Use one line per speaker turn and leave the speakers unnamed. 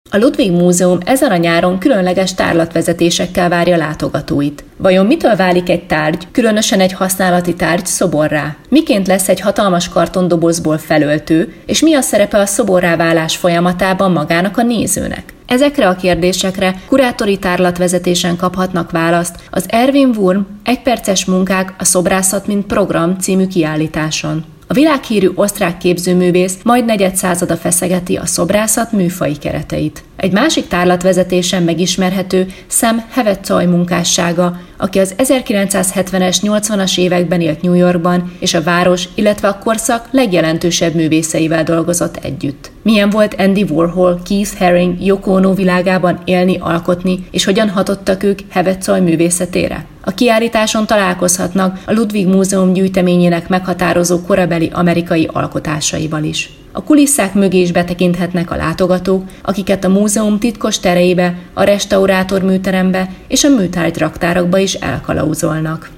A Ludwig Múzeum ezen a nyáron különleges tárlatvezetésekkel várja látogatóit. Vajon mitől válik egy tárgy, különösen egy használati tárgy szoborrá? Miként lesz egy hatalmas kartondobozból felöltő, és mi a szerepe a szoborrá válás folyamatában magának a nézőnek? Ezekre a kérdésekre kurátori tárlatvezetésen kaphatnak választ az Erwin Wurm egyperces munkák a szobrászat mint program című kiállításon. A világhírű osztrák képzőművész majd negyedszázada feszegeti a szobrászat műfai kereteit. Egy másik tárlatvezetésen megismerhető Sam Hevezoy munkássága, aki az 1970-es, 80-as években élt New Yorkban, és a város, illetve a korszak legjelentősebb művészeivel dolgozott együtt. Milyen volt Andy Warhol, Keith Haring, Yoko Ono világában élni, alkotni, és hogyan hatottak ők Hevezoy művészetére? A kiállításon találkozhatnak a Ludwig Múzeum gyűjteményének meghatározó korabeli amerikai alkotásaival is. A kulisszák mögé is betekinthetnek a látogatók, akiket a múzeum titkos tereibe, a restaurátor műterembe és a műtárgy raktárakba is elkalauzolnak.